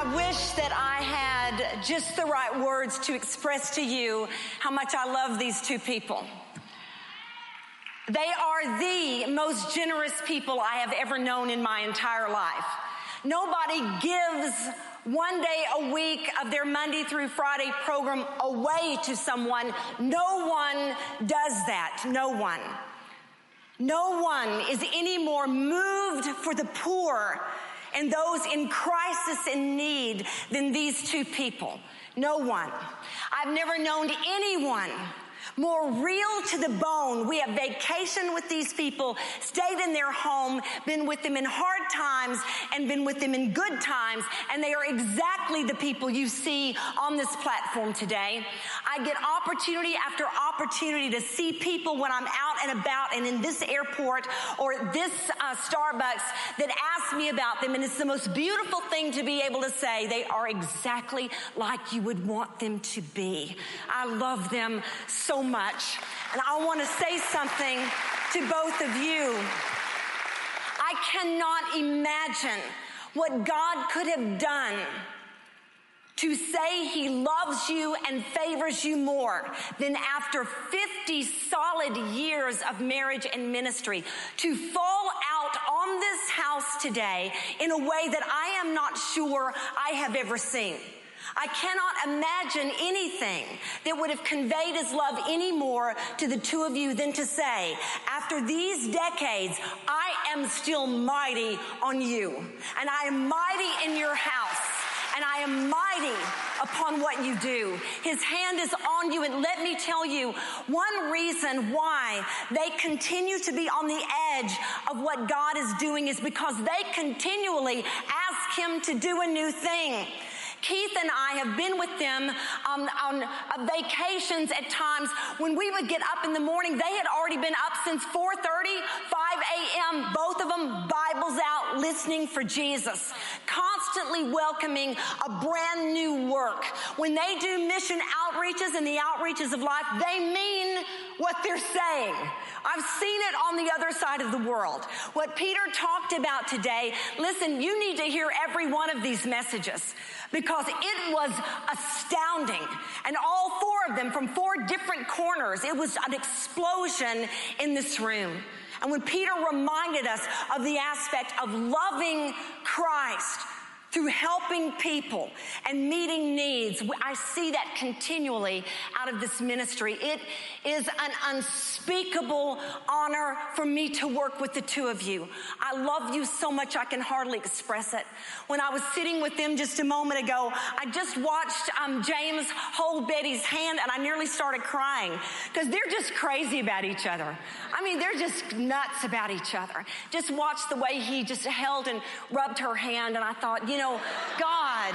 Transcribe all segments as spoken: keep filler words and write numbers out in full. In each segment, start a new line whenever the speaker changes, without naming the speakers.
wish that I had just the right words to express to you how much I love these two people. They are the most generous people I have ever known in my entire life. Nobody gives one day a week of their Monday through Friday program away to someone. No one does that. No one. No one is any more moved for the poor and those in crisis and need than these two people. No one. I've never known anyone more real to the bone. We have vacationed with these people, stayed in their home, been with them in hard times, and been with them in good times, and they are exactly the people you see on this platform today. I get opportunity after opportunity to see people when I'm out and about and in this airport or this uh, Starbucks that ask me about them, and it's the most beautiful thing to be able to say they are exactly like you would want them to be. I love them so much. And I want to say something to both of you. I cannot imagine what God could have done to say he loves you and favors you more than after fifty solid years of marriage and ministry to fall out on this house today in a way that I am not sure I have ever seen. I cannot imagine anything that would have conveyed his love any more to the two of you than to say, after these decades, I am still mighty on you, and I am mighty in your house, and I am mighty upon what you do. His hand is on you, and let me tell you, one reason why they continue to be on the edge of what God is doing is because they continually ask him to do a new thing. Keith and I have been with them um, on uh, vacations at times when we would get up in the morning. They had already been up since four thirty, five a.m., both of them, Bibles out, listening for Jesus, constantly welcoming a brand new work. When they do mission outreaches and the outreaches of life, they mean what they're saying. I've seen it on the other side of the world. What Peter talked about today, listen, you need to hear every one of these messages because it was astounding. And all four of them from four different corners, it was an explosion in this room. And when Peter reminded us of the aspect of loving Christ through helping people and meeting needs, I see that continually out of this ministry. It is an unspeakable honor for me to work with the two of you. I love you so much I can hardly express it. When I was sitting with them just a moment ago, I just watched um, James hold Betty's hand, and I nearly started crying because they're just crazy about each other. I mean, they're just nuts about each other. Just watch the way he just held and rubbed her hand, and I thought, you know, God,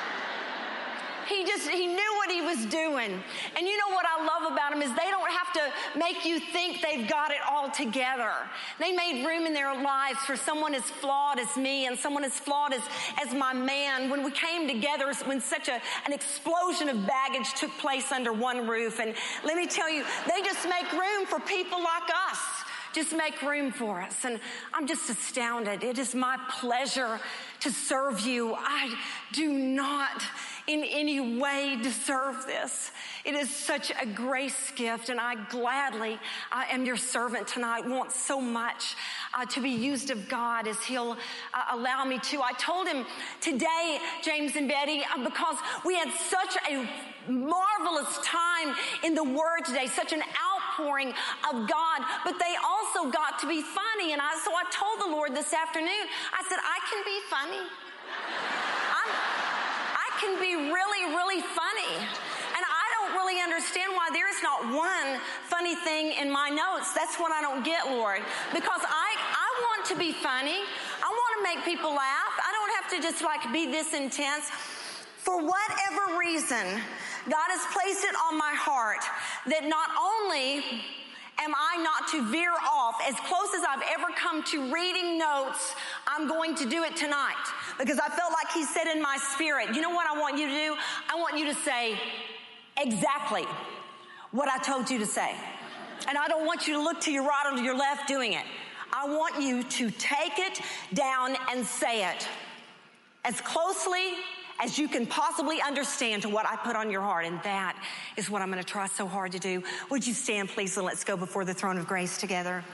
he just, he knew what he was doing. And you know what I love about him is they don't have to make you think they've got it all together. They made room in their lives for someone as flawed as me and someone as flawed as, as my man. When we came together, when such a, an explosion of baggage took place under one roof. And let me tell you, they just make room for people like us. Just make room for us. And I'm just astounded. It is my pleasure to serve you. I do not in any way deserve this. It is such a grace gift, and I gladly uh, am your servant tonight. Want so much uh, to be used of God as he'll uh, allow me to. I told him today, James and Betty, uh, because we had such a marvelous time in the Word today, such an outpouring of God, but they also got to be funny. And I, so I told the Lord this afternoon, I said, I can be funny. I'm, I can be really, really funny. And I don't really understand why there is not one funny thing in my notes. That's what I don't get, Lord, because I, I want to be funny. I want to make people laugh. I don't have to just like be this intense. For whatever reason, God has placed it on my heart that not only am I not to veer off as close as I've ever come to reading notes, I'm going to do it tonight because I felt like he said in my spirit, you know what I want you to do? I want you to say exactly what I told you to say. And I don't want you to look to your right or to your left doing it. I want you to take it down and say it. as closely as you can possibly understand to what I put on your heart. And that is what I'm going to try so hard to do. Would you stand, please, and let's go before the throne of grace together.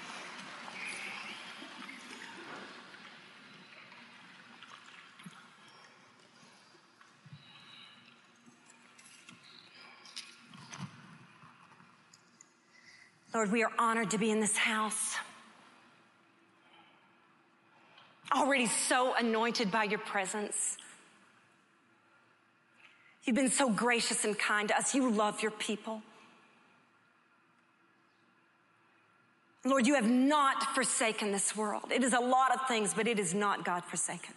Lord, we are honored to be in this house. Already so anointed by your presence. You've been so gracious and kind to us. You love your people. Lord, you have not forsaken this world. It is a lot of things, but it is not God forsaken.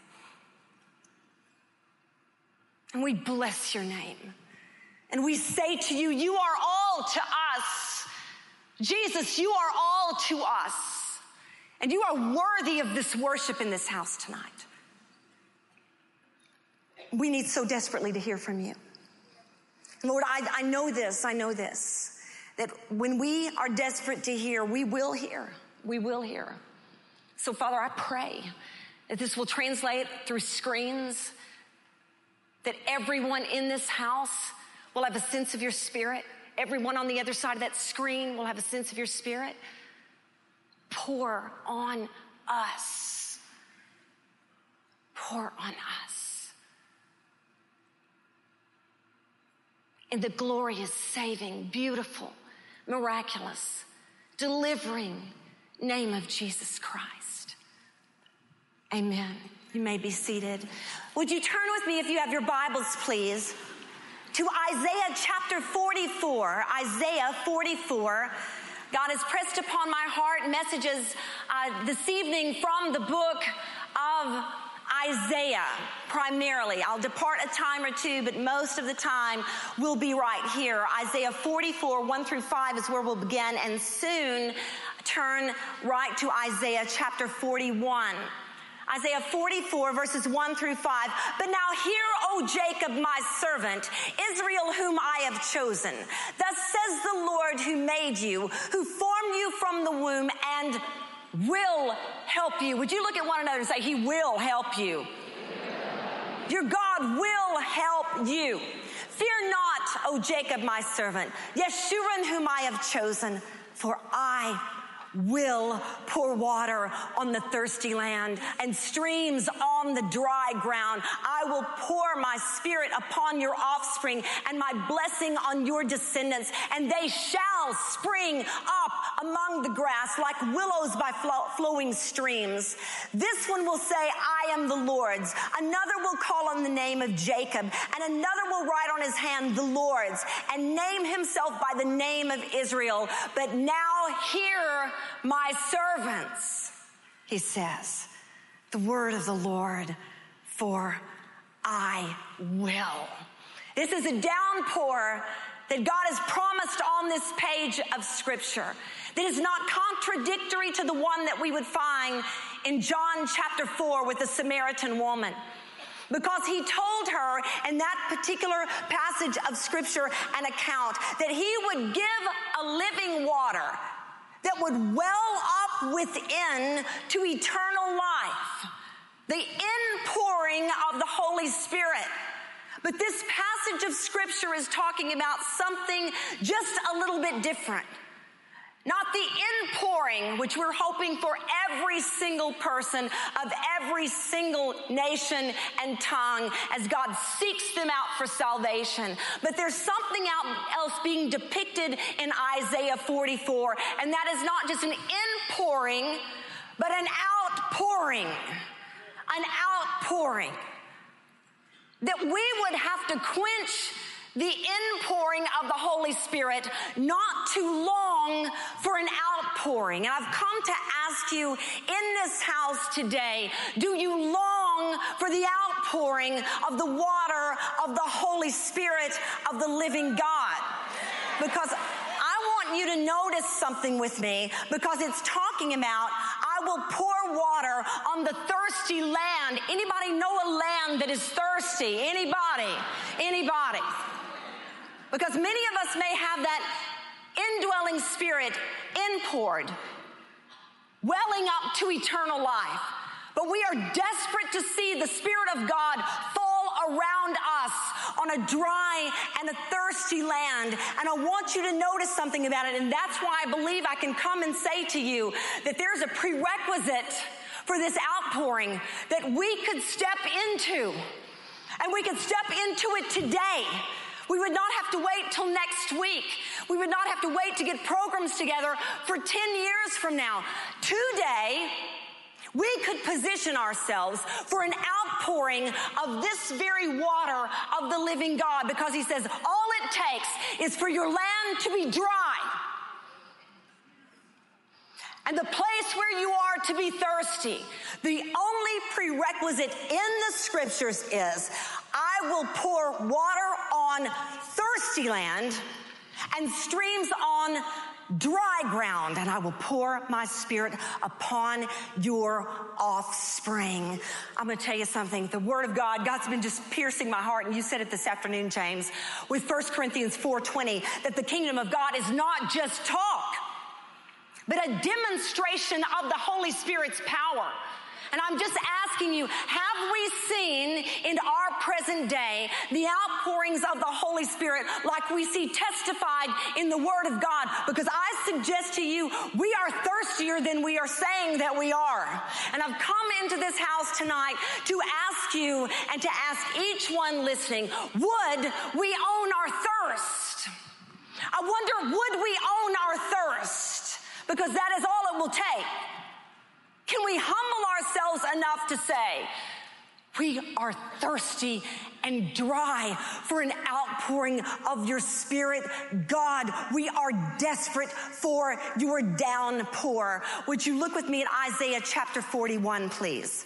And we bless your name. And we say to you, you are all to us. Jesus, you are all to us. And you are worthy of this worship in this house tonight. We need so desperately to hear from you. Lord, I, I know this, I know this, that when we are desperate to hear, we will hear. We will hear. So, Father, I pray that this will translate through screens, that everyone in this house will have a sense of your spirit. Everyone on the other side of that screen will have a sense of your spirit. Pour on us. Pour on us. In the glorious, saving, beautiful, miraculous, delivering name of Jesus Christ. Amen. You may be seated. Would you turn with me, if you have your Bibles, please, to Isaiah chapter forty-four. Isaiah forty-four. God has pressed upon my heart messages uh, this evening from the book of Isaiah, primarily. I'll depart a time or two, but most of the time we'll be right here. Isaiah forty-four, one through five is where we'll begin, and soon turn right to Isaiah chapter forty-one. Isaiah forty-four, verses one through five. But now hear, O Jacob, my servant, Israel, whom I have chosen. Thus says the Lord who made you, who formed you from the womb, and will help you. Would you look at one another and say, he will help you. Your God will help you. Fear not, O Jacob, my servant, Yeshurun, whom I have chosen, for I will pour water on the thirsty land and streams on the dry ground. I will pour my spirit upon your offspring and my blessing on your descendants, and they shall spring up among the grass like willows by flowing streams. This one will say, I am the Lord's. Another will call on the name of Jacob, and another will write on his hand the Lord's, and name himself by the name of Israel. But now hear, my servants, he says, the word of the Lord, for I will. This is a downpour that God has promised on this page of Scripture that is not contradictory to the one that we would find in John chapter four with the Samaritan woman. Because he told her in that particular passage of Scripture an account that he would give a living water that would well up within to eternal life. The inpouring of the Holy Spirit. But this passage of Scripture is talking about something just a little bit different. Not the inpouring, which we're hoping for every single person of every single nation and tongue as God seeks them out for salvation. But there's something else being depicted in Isaiah forty-four, and that is not just an inpouring, but an outpouring. An outpouring. That we would have to quench the inpouring of the Holy Spirit, not too long for an outpouring. And I've come to ask you in this house today, do you long for the outpouring of the water of the Holy Spirit of the living God? Because I want you to notice something with me, because it's talking about, I will pour water on the thirsty land. Anybody know a land that is thirsty? Anybody? Anybody? Because many of us may have that indwelling spirit inpoured, welling up to eternal life. But we are desperate to see the Spirit of God fall around us on a dry and a thirsty land. And I want you to notice something about it. And that's why I believe I can come and say to you that there's a prerequisite for this outpouring that we could step into. And we could step into it today. We would not have to wait till next week. We would not have to wait to get programs together for ten years from now. Today, we could position ourselves for an outpouring of this very water of the living God, because he says all it takes is for your land to be dry and the place where you are to be thirsty. The only prerequisite in the scriptures is, I will pour water on thirsty land and streams on dry ground, and I will pour my Spirit upon your offspring. I'm going to tell you something. The Word of God, God's been just piercing my heart, and you said it this afternoon, James, with First Corinthians four twenty, that the kingdom of God is not just talk, but a demonstration of the Holy Spirit's power. And I'm just asking you, have we seen in our present day the outpourings of the Holy Spirit like we see testified in the Word of God? Because I suggest to you, we are thirstier than we are saying that we are. And I've come into this house tonight to ask you and to ask each one listening, would we own our thirst? I wonder, would we own our thirst? Because that is all it will take. Can we humble ourselves enough to say, we are thirsty and dry for an outpouring of your Spirit, God? We are desperate for your downpour. Would you look with me at Isaiah chapter forty-one, please?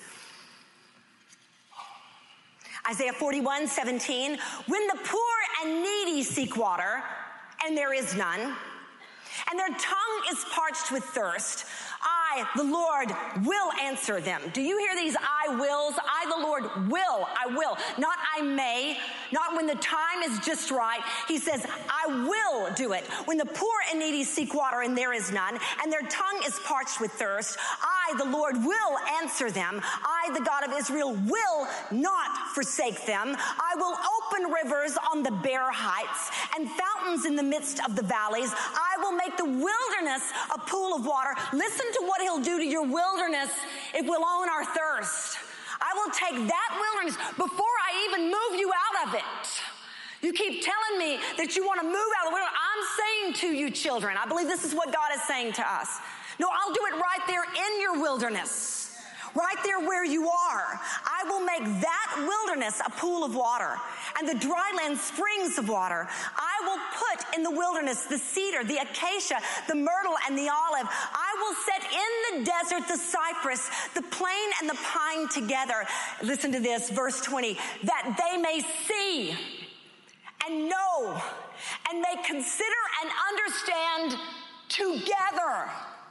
Isaiah forty-one, seventeen. When the poor and needy seek water, and there is none, and their tongue is parched with thirst, I, the Lord, will answer them. Do you hear these I wills? I, the Lord, will. I will. Not I may. Not when the time is just right. He says, I will do it. When the poor and needy seek water and there is none, and their tongue is parched with thirst, I, the Lord, will answer them. I, the God of Israel, will not forsake them. I will open rivers on the bare heights and fountains in the midst of the valleys. I will make the wilderness a pool of water. Listen to what he'll do to your wilderness if we'll own our thirst. I will take that wilderness before I even move you out of it. You keep telling me that you want to move out of the wilderness. I'm saying to you, children, I believe this is what God is saying to us. No, I'll do it right there in your wilderness. Right there where you are. I will make that wilderness a pool of water, and the dry land springs of water. I will put in the wilderness the cedar, the acacia, the myrtle, and the olive. I will set in the desert the cypress, the plane, and the pine together. Listen to this, verse twenty. That they may see and know and may consider and understand together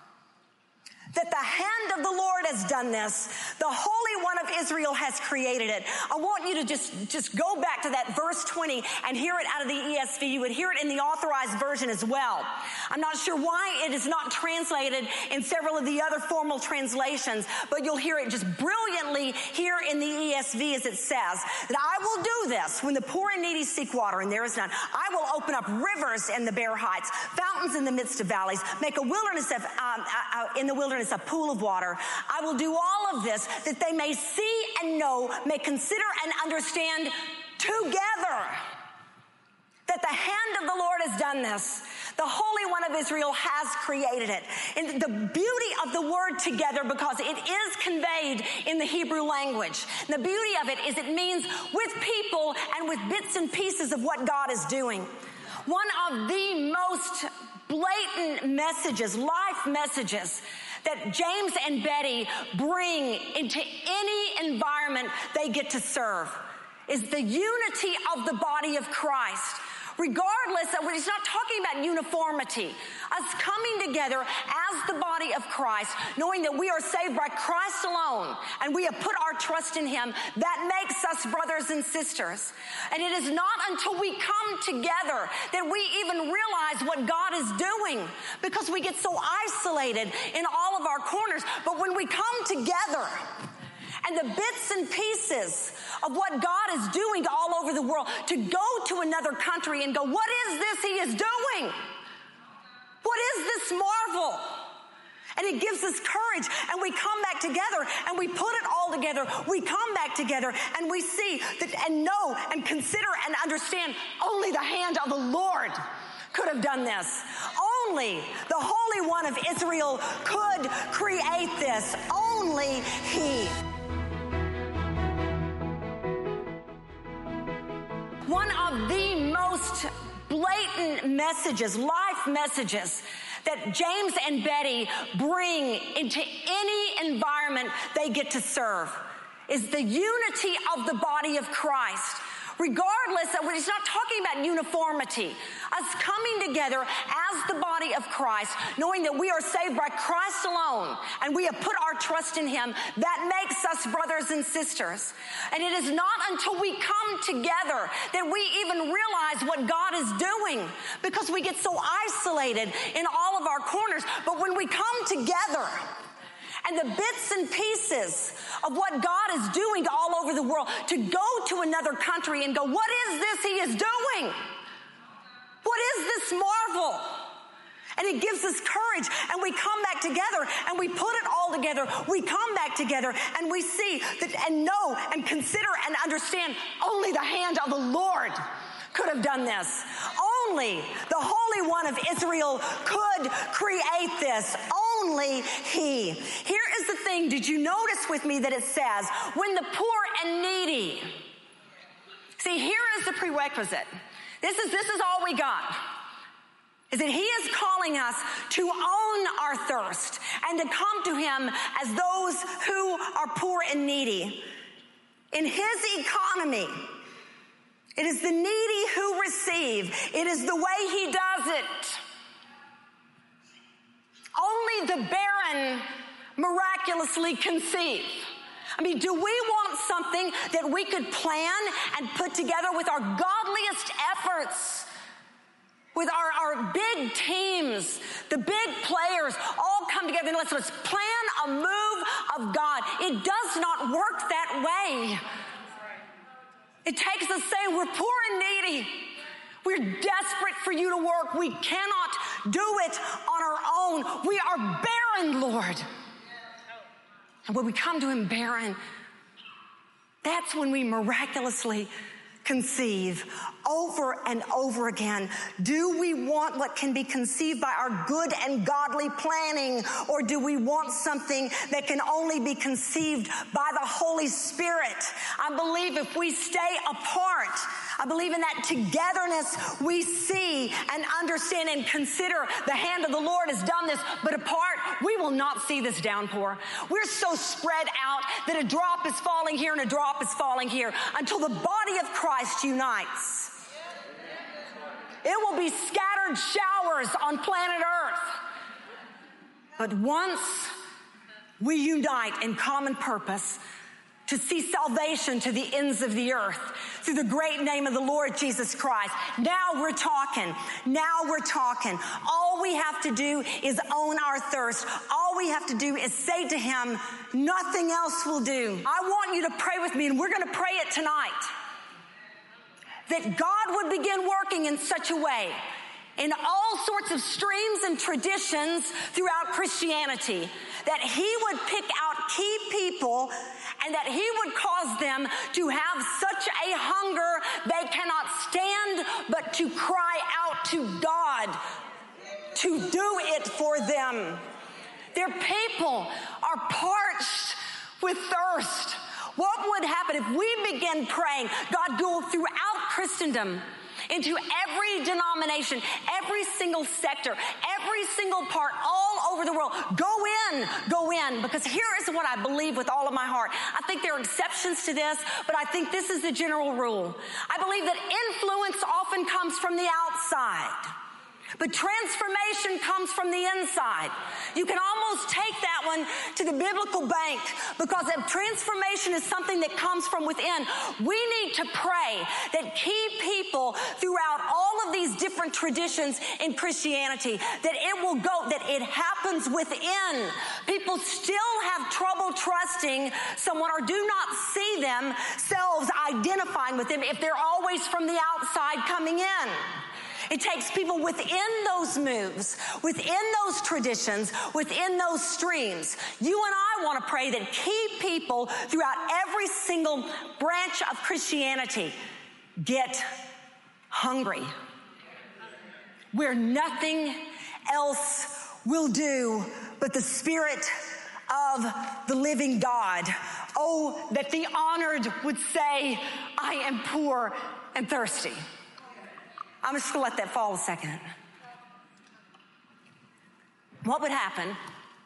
that the hand of the Lord has done this. The Holy One of Israel has created it. I want you to just, just go back to that verse twenty and hear it out of the E S V. You would hear it in the Authorized Version as well. I'm not sure why it is not translated in several of the other formal translations, but you'll hear it just brilliantly here in the E S V as it says, that I will do this when the poor and needy seek water and there is none. I will open up rivers in the bare heights, fountains in the midst of valleys, make a wilderness of, um, uh, in the wilderness a pool of water. I will do all of this that they may see and know, may consider and understand together that the hand of the Lord has done this. The Holy One of Israel has created it. And the beauty of the word together, because it is conveyed in the Hebrew language. The beauty of it is it means with people and with bits and pieces of what God is doing. One of the most blatant messages, life messages, that James and Betty bring into any environment they get to serve is the unity of the body of Christ. Regardless of, he's not talking about uniformity. Us coming together as the body of Christ, knowing that we are saved by Christ alone, and we have put our trust in him, that makes us brothers and sisters. And it is not until we come together that we even realize what God is doing, because we get so isolated in all of our corners. But when we come together, and the bits and pieces of what God is doing all over the world, to go to another country and go, what is this he is doing? What is this marvel? And it gives us courage, and we come back together and we put it all together. We come back together and we see that and know and consider and understand only the hand of the Lord could have done this. Only the Holy One of Israel could create this. Only he. One of the most blatant messages, life messages, that James and Betty bring into any environment they get to serve is the unity of the body of Christ. Regardless of, it's not talking about uniformity. Us coming together as the body of Christ, knowing that we are saved by Christ alone, and we have put our trust in him, that makes us brothers and sisters. And it is not until we come together that we even realize what God is doing, because we get so isolated in all of our corners. But when we come together, and the bits and pieces of what God is doing all over the world, to go to another country and go, what is this he is doing? What is this marvel? And it gives us courage, and we come back together and we put it all together. We come back together and we see that and know and consider and understand only the hand of the Lord could have done this. Only the Holy One of Israel could create this. Only he. Here is the thing. Did you notice with me that it says, when the poor and needy? See, here is the prerequisite. This is, this is all we got. Is that he is calling us to own our thirst and to come to him as those who are poor and needy. In his economy, it is the needy who receive. It is the way he does it. Only the barren miraculously conceive. I mean, do we want something that we could plan and put together with our godliest efforts? With our, our big teams, the big players all come together and let's, let's plan a move of God. It does not work that way. It takes us saying we're poor and needy. We're desperate for you to work. We cannot do it on our own. We are barren, Lord. And when we come to him barren, that's when we miraculously conceive over and over again. Do we want what can be conceived by our good and godly planning, or do we want something that can only be conceived by the Holy Spirit? I believe if we stay apart, I believe in that togetherness we see and understand and consider the hand of the Lord has done this, but apart, we will not see this downpour. We're so spread out that a drop is falling here and a drop is falling here until the body of Christ unites. It will be scattered showers on planet Earth. But once we unite in common purpose to see salvation to the ends of the earth through the great name of the Lord Jesus Christ, now we're talking. Now we're talking. All we have to do is own our thirst. All we have to do is say to him, nothing else will do. I want you to pray with me, and we're going to pray it tonight. That God would begin working in such a way in all sorts of streams and traditions throughout Christianity, that he would pick out key people and that he would cause them to have such a hunger they cannot stand but to cry out to God to do it for them. Their people are parched with thirst. What would happen if we begin praying, God, go throughout Christendom, into every denomination, every single sector, every single part, all over the world. Go in, go in, because here is what I believe with all of my heart. I think there are exceptions to this, but I think this is the general rule. I believe that influence often comes from the outside, but transformation comes from the inside. You can almost take that one to the biblical bank, because if transformation is something that comes from within, we need to pray that key people throughout all all of these different traditions in Christianity, that it will go, that it happens within. People still have trouble trusting someone or do not see themselves identifying with them if they're always from the outside coming in. It takes people within those moves, within those traditions, within those streams. You and I want to pray that key people throughout every single branch of Christianity get hungry, where nothing else will do but the Spirit of the living God. Oh, that the honored would say, I am poor and thirsty. I'm just going to let that fall a second. What would happen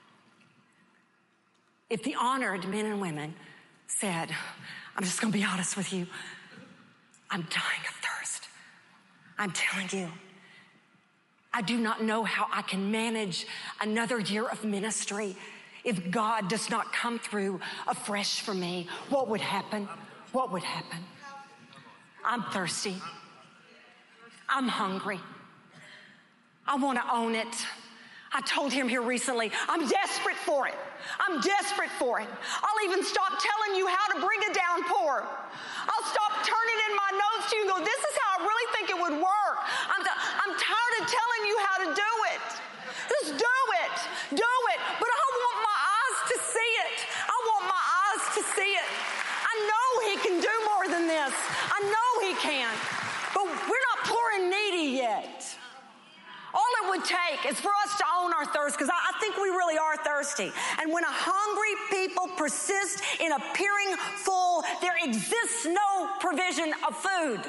if the honored men and women said, I'm just going to be honest with you, I'm dying of thirst. I'm telling you, I do not know how I can manage another year of ministry if God does not come through afresh for me. What would happen? What would happen? I'm thirsty. I'm hungry. I want to own it. I told him here recently, I'm desperate for it. I'm desperate for it. I'll even stop telling you how to bring a downpour. I'll stop turning in my notes to you and go, this is how I really think it would work. I'm, t- I'm tired of telling you how to do it. Just do it. Do it. But I want my eyes to see it. I want my eyes to see it. I know he can do more than this. I know he can. But we're not poor and needy yet. All it would take is for us to own our thirst, because I, I think we really are thirsty. And when a hungry people persist in appearing full, there exists no provision of food.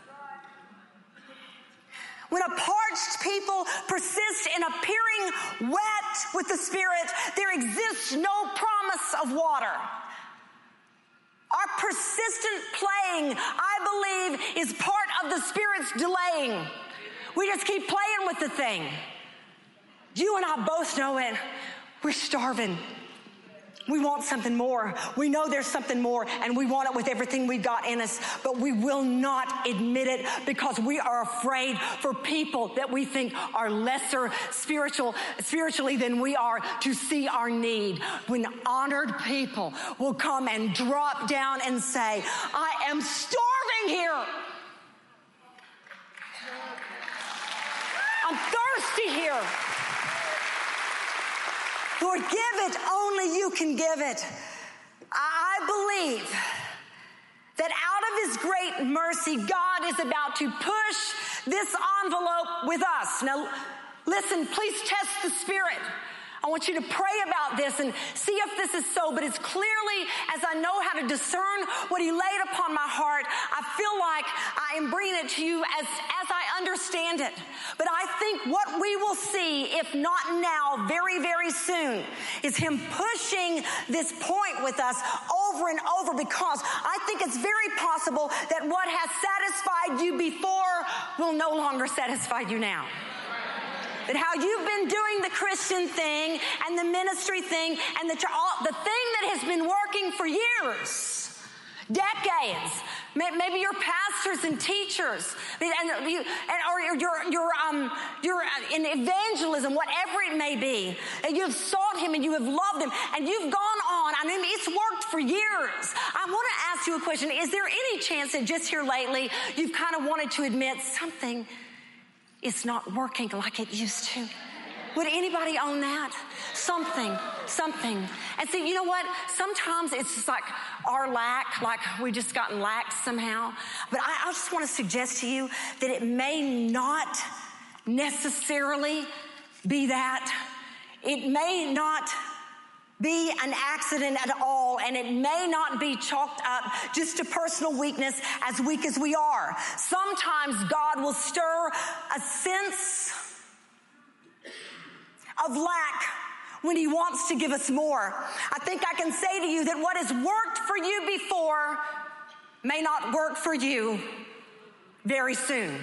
When a parched people persist in appearing wet with the Spirit, there exists no promise of water. Our persistent playing, I believe, is part of the Spirit's delaying. We just keep playing with the thing. You and I both know it. We're starving. We want something more. We know there's something more, and we want it with everything we've got in us, but we will not admit it because we are afraid for people that we think are lesser spiritual, spiritually than we are to see our need. When honored people will come and drop down and say, I am starving here. I'm thirsty here. Lord, give it. Only you can give it. I believe that out of his great mercy, God is about to push this envelope with us. Now, listen, please test the Spirit. I want you to pray about this and see if this is so, but it's clearly, as I know how to discern what he laid upon my heart, I feel like I am bringing it to you as, as I understand it. But I think what we will see, if not now, very, very soon, is him pushing this point with us over and over, because I think it's very possible that what has satisfied you before will no longer satisfy you now. That how you've been doing the Christian thing and the ministry thing and the, the thing that has been working for years, decades, maybe your pastors and teachers, and you, and, or your your um your in evangelism, whatever it may be, and you've sought him and you have loved him and you've gone on. I mean, it's worked for years. I want to ask you a question: is there any chance that just here lately you've kind of wanted to admit something is not working like it used to? Would anybody own that? Something, something. And see, you know what? Sometimes it's just like our lack, like we just gotten lax somehow. But I, I just want to suggest to you that it may not necessarily be that. It may not be an accident at all, and it may not be chalked up just to personal weakness, as weak as we are. Sometimes God will stir a sense of lack when he wants to give us more. I think I can say to you that what has worked for you before may not work for you very soon.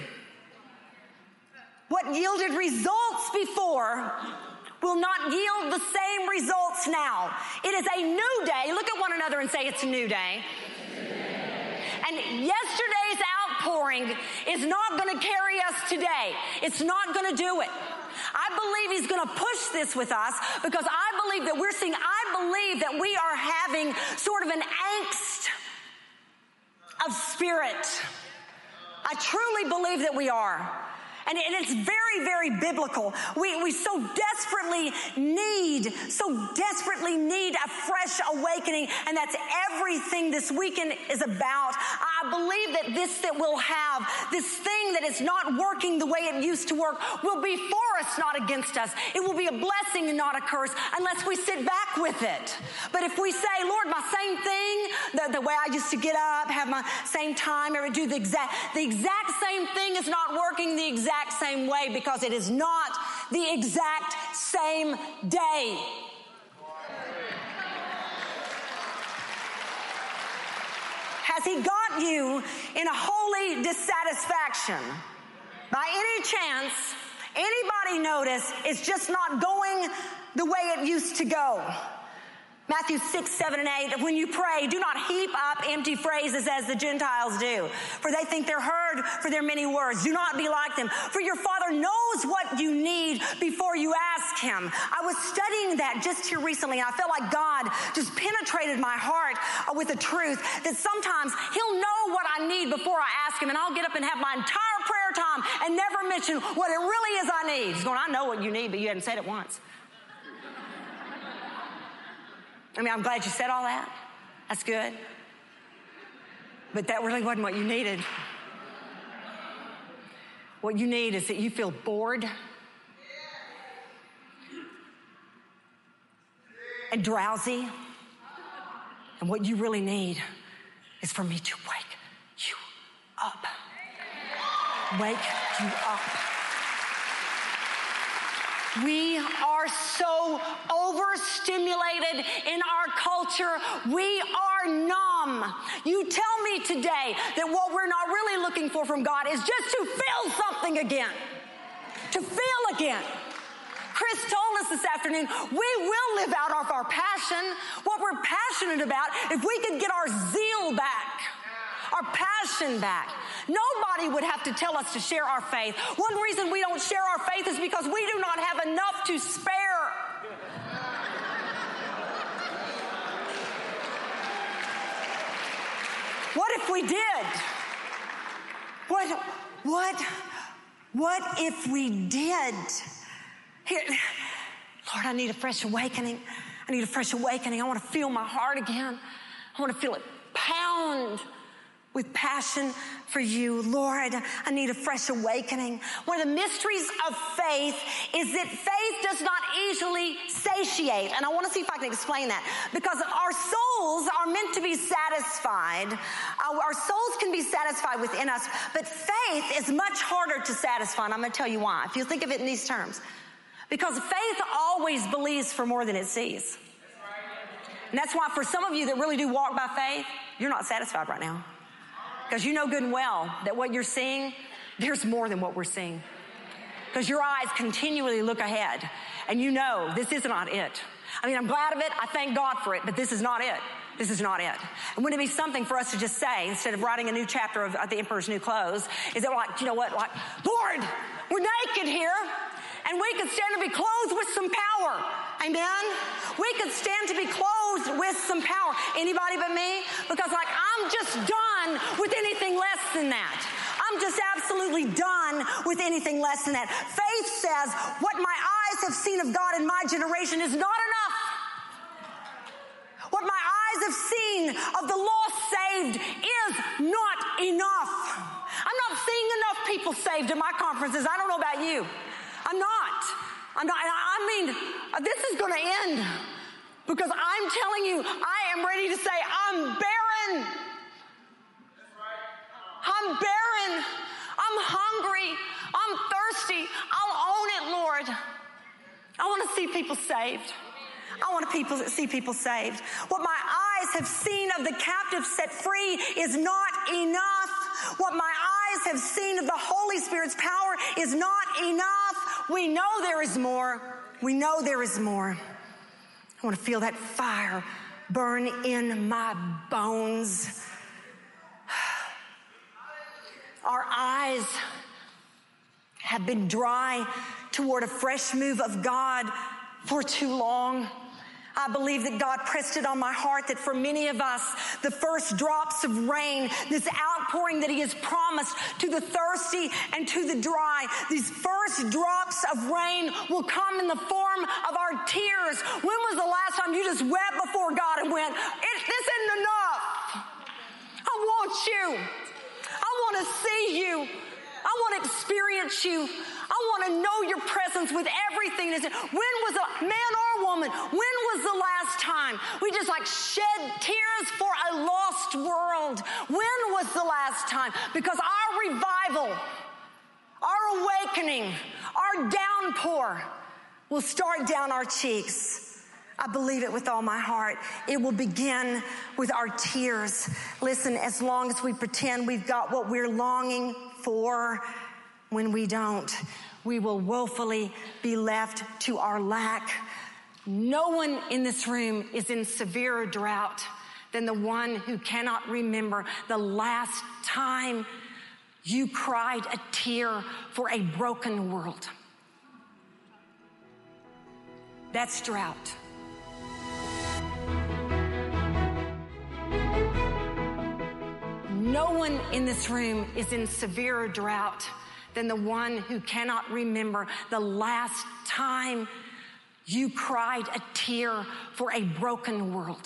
What yielded results before will not yield the same results now. It is a new day. Look at one another and say, it's a new day. And yesterday's outpouring is not going to carry us today. It's not going to do it. I believe he's going to push this with us because I believe that we're seeing, I believe that we are having sort of an angst of spirit. I truly believe that we are. And it's very, very biblical. We, we so desperately need, so desperately need a fresh awakening. And that's everything this weekend is about. I believe that this that we'll have, this thing that is not working the way it used to work, will be for us, not against us. It will be a blessing and not a curse unless we sit back with it. But if we say, Lord, my same thing, the, the way I used to get up, have my same time, or do the exact, the exact same thing is not working the exact same way because it is not the exact same day. Has he got you in a holy dissatisfaction? By any chance, anybody notice it's just not going the way it used to go? Matthew six, seven, and eight, when you pray, do not heap up empty phrases as the Gentiles do, for they think they're heard for their many words. Do not be like them, for your Father knows what you need before you ask him. I was studying that just here recently, and I felt like God just penetrated my heart with the truth that sometimes he'll know what I need before I ask him, and I'll get up and have my entire prayer time and never mention what it really is I need. He's going, I know what you need, but you haven't said it once. I mean, I'm glad you said all that. That's good. But that really wasn't what you needed. What you need is that you feel bored and drowsy. And what you really need is for me to wake you up. Wake you up. We are so overstimulated in our culture. We are numb. You tell me today that what we're not really looking for from God is just to feel something again. To feel again. Chris told us this afternoon, we will live out of our passion, what we're passionate about, if we could get our zeal back. Our passion back. Nobody would have to tell us to share our faith. One reason we don't share our faith is because we do not have enough to spare. What if we did? What, what, what if we did? Here, Lord, I need a fresh awakening. I need a fresh awakening. I want to feel my heart again. I want to feel it pound with passion for you. Lord, I need a fresh awakening. One of the mysteries of faith is that faith does not easily satiate. And I want to see if I can explain that. Because our souls are meant to be satisfied. Our souls can be satisfied within us. But faith is much harder to satisfy. And I'm going to tell you why. If you think of it in these terms. Because faith always believes for more than it sees. And that's why for some of you that really do walk by faith, you're not satisfied right now. Because you know good and well that what you're seeing, there's more than what we're seeing. Because your eyes continually look ahead. And you know this is not it. I mean, I'm glad of it. I thank God for it. But this is not it. This is not it. And wouldn't it be something for us to just say, instead of writing a new chapter of, of The Emperor's New Clothes, is that we're like, you know what? Like, Lord, we're naked here. And we could stand to be clothed with some power. Amen? We could stand to be clothed with some power. Anybody but me? Because like, I'm just done with anything less than that. I'm just absolutely done with anything less than that. Faith says, what my eyes have seen of God in my generation is not enough. What my eyes have seen of the lost saved is not enough. I'm not seeing enough people saved at my conferences. I don't know about you. I'm not. I'm not. I mean, this is going to end because I'm telling you, I am ready to say, I'm barren. I'm barren. I'm hungry. I'm thirsty. I'll own it, Lord. I want to see people saved. I want to people, see people saved. What my eyes have seen of the captive set free is not enough. What my eyes have seen of the Holy Spirit's power is not enough. We know there is more. We know there is more. I want to feel that fire burn in my bones. Our eyes have been dry toward a fresh move of God for too long. I believe that God pressed it on my heart that for many of us, the first drops of rain, this outpouring that he has promised to the thirsty and to the dry, these first drops of rain will come in the form of our tears. When was the last time you just wept before God and went, it, this isn't enough. I want you. I want to see you. I want to experience you. I want to know your presence with everything. When was a man or woman, when was the last time we just like shed tears for a lost world? When was the last time? Because our revival, our awakening, our downpour will start down our cheeks. I believe it with all my heart. It will begin with our tears. Listen, as long as we pretend we've got what we're longing for, when we don't, we will woefully be left to our lack. No one in this room is in severer drought than the one who cannot remember the last time you cried a tear for a broken world. That's drought. No one in this room is in severer drought than the one who cannot remember the last time you cried a tear for a broken world.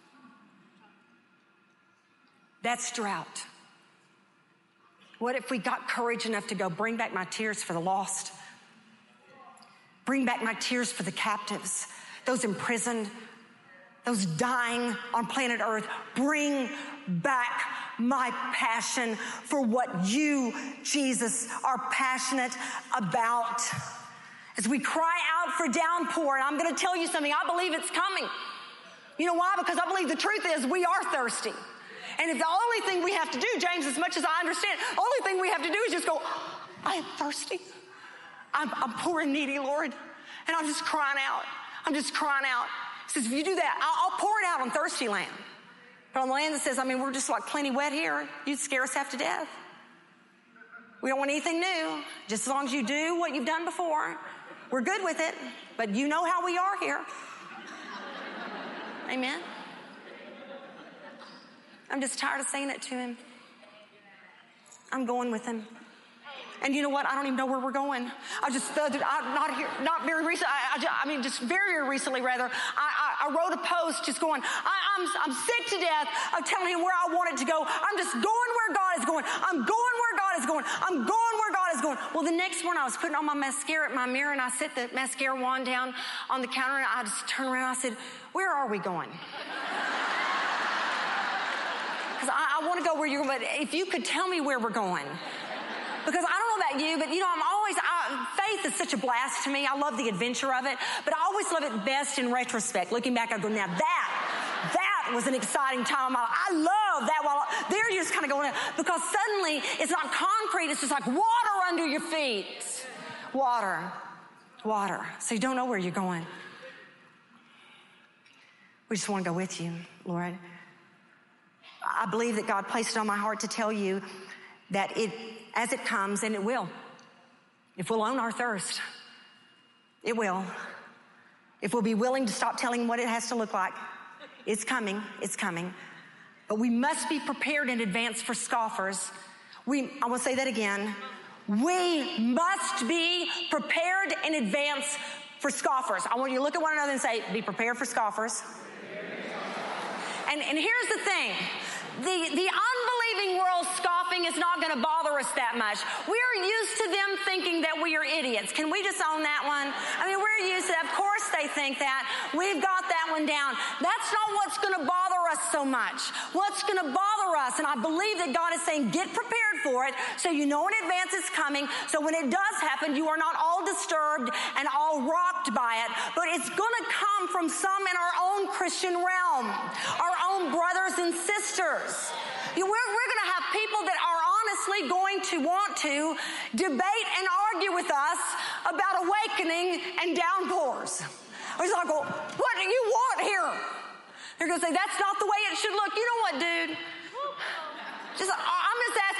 That's drought. What if we got courage enough to go, bring back my tears for the lost? Bring back my tears for the captives, those imprisoned, those dying on planet Earth. Bring back my passion for what you, Jesus, are passionate about. As we cry out for downpour, and I'm going to tell you something, I believe it's coming. You know why? Because I believe the truth is we are thirsty. And if the only thing we have to do, James, as much as I understand, the only thing we have to do is just go, I am thirsty. I'm, I'm poor and needy, Lord. And I'm just crying out. I'm just crying out. He says, if you do that, I'll, I'll pour it out on thirsty land. But on the land that says, I mean, we're just like plenty wet here, you'd scare us half to death. We don't want anything new. Just as long as you do what you've done before, we're good with it. But you know how we are here. Amen. I'm just tired of saying it to him. I'm going with him. And you know what? I don't even know where we're going. I just, uh, I, not here, not very recently. I, I, just, I mean, just very, very recently, rather. I, I, I wrote a post just going, I, I'm, I'm sick to death of telling him where I want it to go. I'm just going where God is going. I'm going where God is going. I'm going where God is going. Well, the next morning I was putting on my mascara at my mirror, and I set the mascara wand down on the counter, and I just turned around and I said, where are we going? Because I, I want to go where you're going, but if you could tell me where we're going. Because I don't know about you, but you know, I'm always, I, faith is such a blast to me. I love the adventure of it, but I always love it best in retrospect. Looking back, I go, now that, that was an exciting time in my life. I love that. While there you're just kind of going, because suddenly it's not concrete, it's just like water under your feet. Water, water. So you don't know where you're going. We just want to go with you, Lord. I believe that God placed it on my heart to tell you that it, as it comes, and it will, if we'll own our thirst, it will. If we'll be willing to stop telling what it has to look like, it's coming, it's coming. But we must be prepared in advance for scoffers. We, I will say that again. We must be prepared in advance for scoffers. I want you to look at one another and say, be prepared for scoffers. And, and here's the thing. The, the unbelieving world scoffing is not going to bother us that much. We're used to them thinking that we are idiots. Can we just own that one? I mean, we're used to that. Of course they think that. We've got that one down. That's not what's going to bother us so much. What's going to bother us, and I believe that God is saying, get prepared for it so you know in advance it's coming, so when it does happen, you are not all disturbed and all rocked by it, but it's going to come from some in our own Christian realm, our own brothers and sisters. We're, we're going to have people that are honestly going to want to debate and argue with us about awakening and downpours. It's like, well, what do you want here? They're going to say, that's not the way it should look. You know what, dude? Just, I'm just asking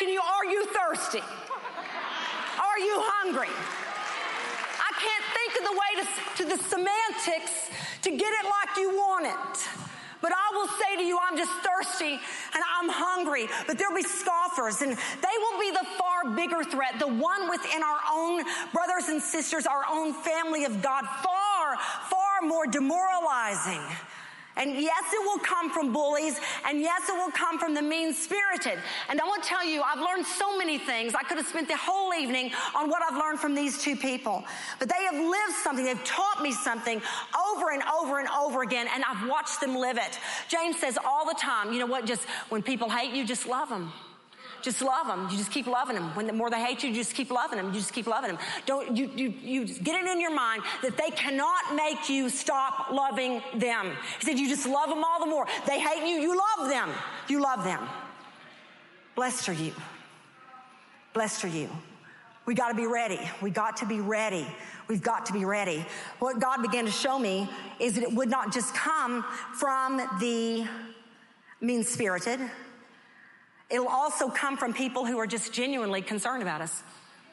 asking you, are you thirsty? Are you hungry? I can't think of the way to, to the semantics to get it like you want it. But I will say to you, I'm just thirsty and I'm hungry. But there'll be scoffers, and they will be the far bigger threat, the one within our own brothers and sisters, our own family of God, far, far more demoralizing. And yes, it will come from bullies, and yes, it will come from the mean-spirited. And I want to tell you, I've learned so many things. I could have spent the whole evening on what I've learned from these two people. But they have lived something. They've taught me something over and over and over again, and I've watched them live it. James says all the time, you know what, just when people hate you, just love them. Just love them. You just keep loving them. When the more they hate you, you just keep loving them. You just keep loving them. Don't you, you, you get it in your mind that they cannot make you stop loving them. He said, you just love them all the more. They hate you. You love them. You love them. Blessed are you. Blessed are you. We got to be ready. We got to be ready. We've got to be ready. What God began to show me is that it would not just come from the mean-spirited. It'll also come from people who are just genuinely concerned about us.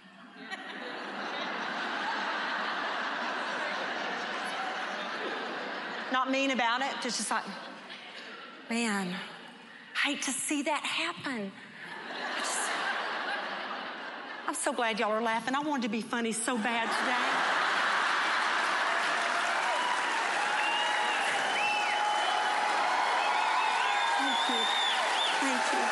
Not mean about it, just, just like, man, hate to see that happen. I just, I'm so glad y'all are laughing. I wanted to be funny so bad today. Thank you. Thank you.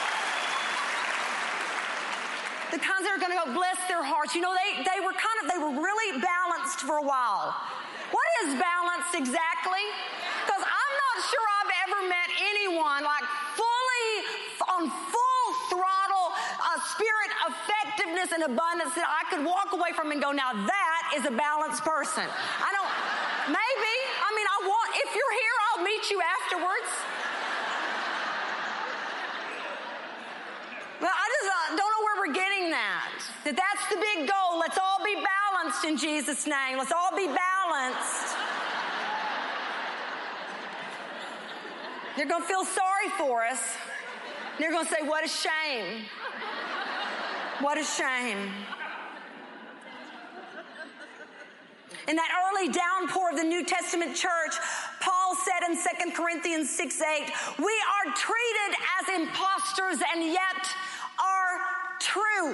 The kinds that are going to go bless their hearts. You know, they, they were kind of, they were really balanced for a while. What is balance exactly? Because I'm not sure I've ever met anyone like fully on full throttle uh, spirit effectiveness and abundance that I could walk away from and go, now that is a balanced person. I don't, maybe, I mean, I want, if you're here, I'll meet you afterwards. Well, I just uh, don't know where we're getting that. That that's the big goal. Let's all be balanced in Jesus' name. Let's all be balanced. They're going to feel sorry for us. They're going to say, what a shame. What a shame. In that early downpour of the New Testament church, Paul said in Second Corinthians six eight, we are treated as impostors and yet are true.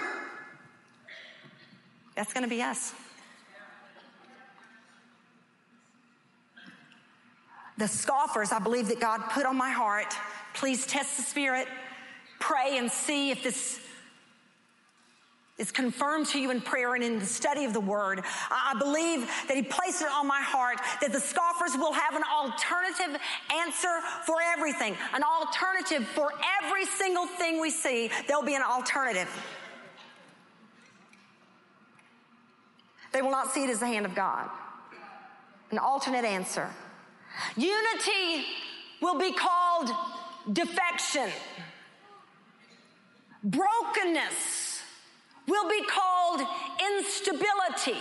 That's going to be us. The scoffers, I believe that God put on my heart. Please test the Spirit. Pray and see if this is confirmed to you in prayer and in the study of the Word. I believe that He placed it on my heart that the scoffers will have an alternative answer for everything. An alternative for every single thing we see. There'll be an alternative. They will not see it as the hand of God. An alternate answer. Unity will be called defection. Brokenness will be called instability.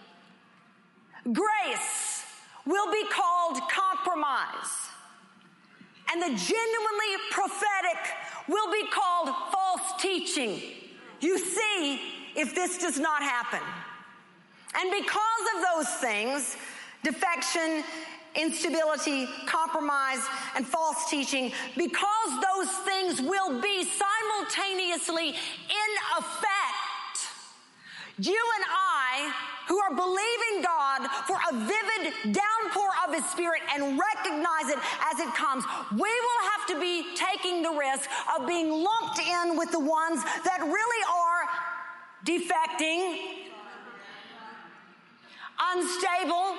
Grace will be called compromise. And the genuinely prophetic will be called false teaching. You see, if this does not happen. And because of those things, defection, instability, compromise, and false teaching, because those things will be simultaneously in effect, you and I, who are believing God for a vivid downpour of His Spirit and recognize it as it comes, we will have to be taking the risk of being lumped in with the ones that really are defecting, unstable,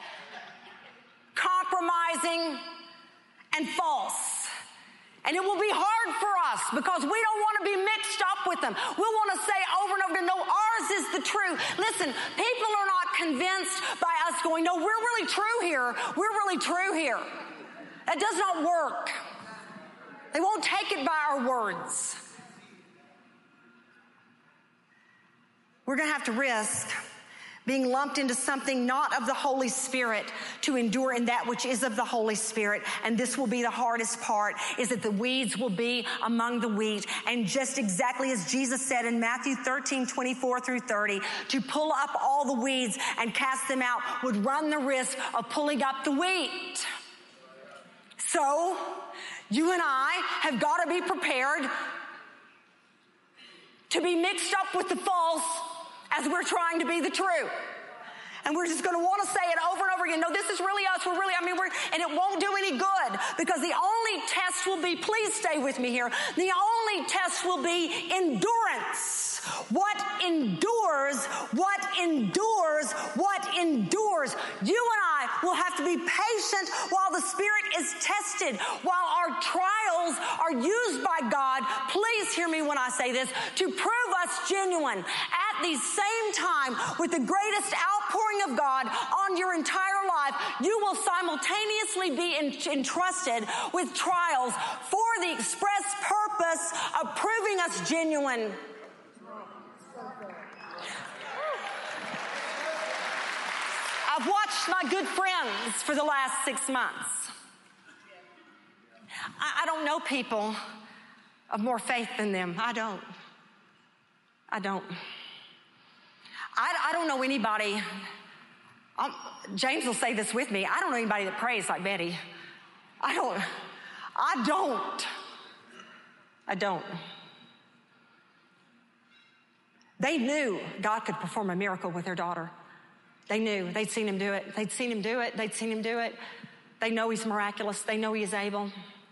compromising, and false. And it will be hard for us because we don't want to be mixed up with them. We'll want to say over and over again, no, ours is the truth. Listen, people are not convinced by us going, no, we're really true here. We're really true here. That does not work. They won't take it by our words. We're going to have to risk being lumped into something not of the Holy Spirit to endure in that which is of the Holy Spirit. And this will be the hardest part, is that the weeds will be among the wheat. And just exactly as Jesus said in Matthew thirteen, twenty-four through thirty, to pull up all the weeds and cast them out would run the risk of pulling up the wheat. So, you and I have got to be prepared to be mixed up with the false as we're trying to be the true. And we're just going to want to say it over and over again. No, this is really us. We're really, I mean, we're, and it won't do any good, because the only test will be, please stay with me here. The only test will be endurance. What endures, what endures, what endures. You and I will have to be patient while the Spirit is tested, while our trials are used by God. Please hear me when I say this, to prove us genuine. At the same time, with the greatest outpouring of God on your entire life, you will simultaneously be entrusted with trials for the express purpose of proving us genuine. I've watched my good friends for the last six months. I, I don't know people of more faith than them. I don't. I don't. I, I don't know anybody. Um, James will say this with me. I don't know anybody that prays like Betty. I don't. I don't. I don't. They knew God could perform a miracle with their daughter. They knew. They'd seen him do it. They'd seen him do it. They'd seen him do it. They know he's miraculous. They know he is able.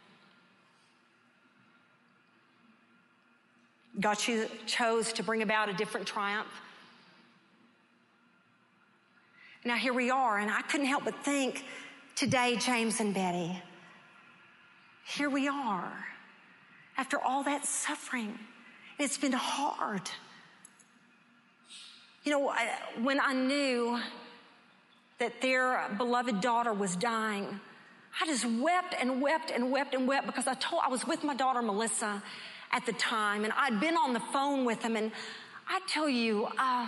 God chose to bring about a different triumph. Now here we are, and I couldn't help but think today, James and Betty, here we are after all that suffering. And it's been hard. You know, when I knew that their beloved daughter was dying, I just wept and wept and wept and wept, because I told I was with my daughter Melissa at the time, and I'd been on the phone with them, and I tell you, uh,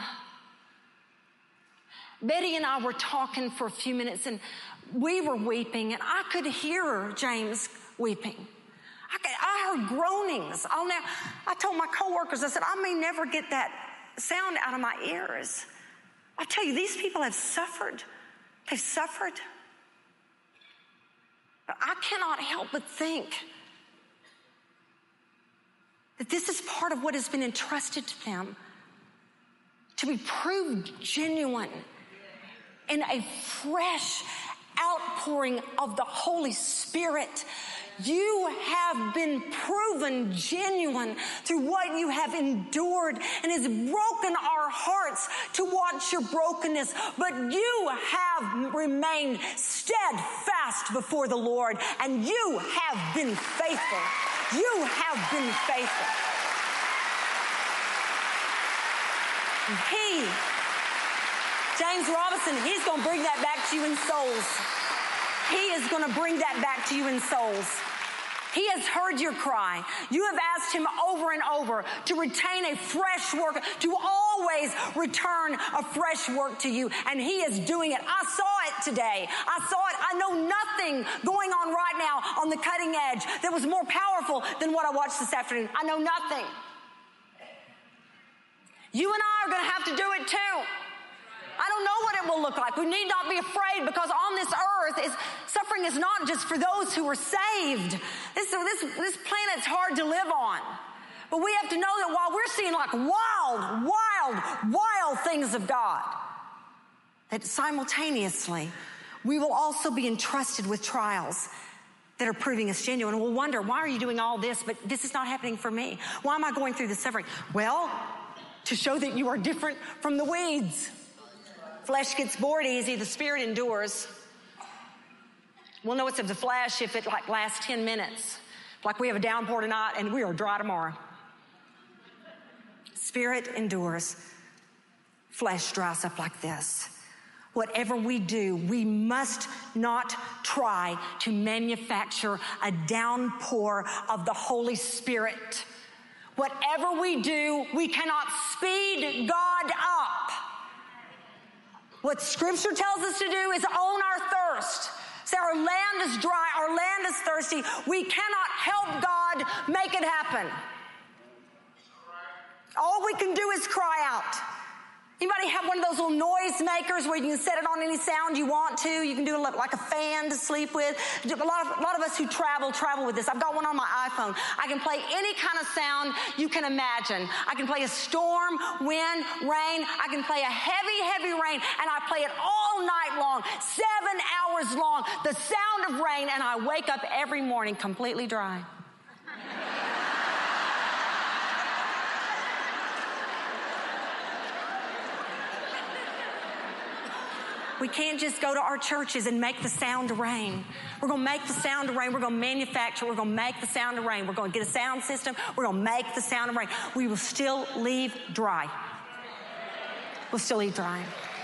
Betty and I were talking for a few minutes, and we were weeping, and I could hear James weeping. I, could, I heard groanings. I'll never, I told my coworkers, I said, I may never get that sound out of my ears. I tell you, these people have suffered. They've suffered. But I cannot help but think that this is part of what has been entrusted to them, to be proved genuine in a fresh outpouring of the Holy Spirit. You have been proven genuine through what you have endured, and it's broken our hearts to watch your brokenness, but you have remained steadfast before the Lord, and you have been faithful. You have been faithful. And he, James Robinson, he's going to bring that back to you in souls. He is going to bring that back to you in souls. He has heard your cry. You have asked him over and over to retain a fresh work, to always return a fresh work to you. And he is doing it. I saw it today. I saw it. I know nothing going on right now on the cutting edge that was more powerful than what I watched this afternoon. I know nothing. You and I are going to have to do it too. I don't know what it will look like. We need not be afraid, because on this earth, is, suffering is not just for those who are saved. This, this, this planet's hard to live on. But we have to know that while we're seeing like wild, wild, wild things of God, that simultaneously we will also be entrusted with trials that are proving us genuine. And we'll wonder, why are you doing all this, but this is not happening for me? Why am I going through this suffering? Well, to show that you are different from the weeds. Flesh gets bored easy, the Spirit endures. We'll know it's of the flesh if it like lasts ten minutes. Like we have a downpour tonight and we are dry tomorrow. Spirit endures. Flesh dries up like this. Whatever we do, we must not try to manufacture a downpour of the Holy Spirit. Whatever we do, we cannot speed God up. What Scripture tells us to do is own our thirst. Say, our land is dry, our land is thirsty. We cannot help God make it happen. All we can do is cry out. Anybody have one of those little noise makers where you can set it on any sound you want to? You can do it like a fan to sleep with. A lot of, a lot of us who travel, travel with this. I've got one on my iPhone. I can play any kind of sound you can imagine. I can play a storm, wind, rain. I can play a heavy, heavy rain, and I play it all night long, seven hours long, the sound of rain, and I wake up every morning completely dry. We can't just go to our churches and make the sound of rain. We're going to make the sound of rain. We're going to manufacture. We're going to make the sound of rain. We're going to get a sound system. We're going to make the sound of rain. We will still leave dry. We'll still leave dry.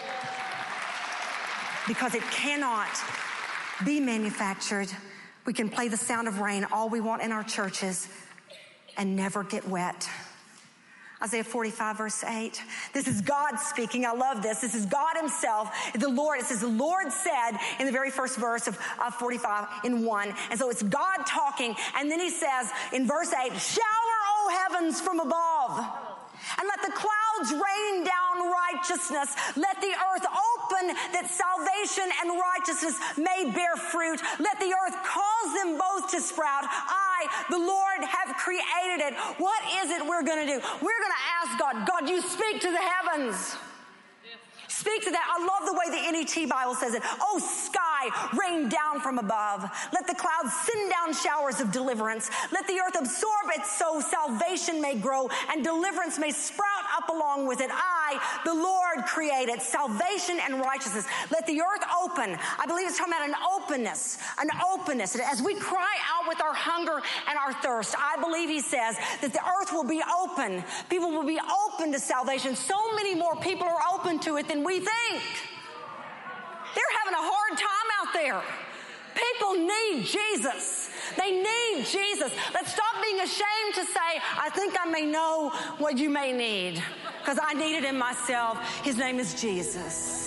Because it cannot be manufactured. We can play the sound of rain all we want in our churches and never get wet. Isaiah forty-five, verse eight. This is God speaking. I love this. This is God himself. The Lord, it says, the Lord said in the very first verse of, of forty-five in one. And so it's God talking. And then he says in verse eight, shower, O heavens, from above. And let the clouds rain down righteousness. Let the earth open that salvation and righteousness may bear fruit. Let the earth cause them both to sprout. I, the Lord, have created it. What is it we're going to do? We're going to ask God, God, you speak to the heavens. Speak to that. I love the way the N E T Bible says it. Oh, sky, rain down from above. Let the clouds send down showers of deliverance. Let the earth absorb it so salvation may grow and deliverance may sprout up along with it. I, the Lord, created salvation and righteousness. Let the earth open. I believe it's talking about an openness, an openness. As we cry out with our hunger and our thirst, I believe he says that the earth will be open. People will be open to salvation. So many more people are open to it than we think. They're having a hard time out there. People need Jesus. They need Jesus. Let's stop being ashamed to say, I think I may know what you may need, because I need it in myself. His name is Jesus.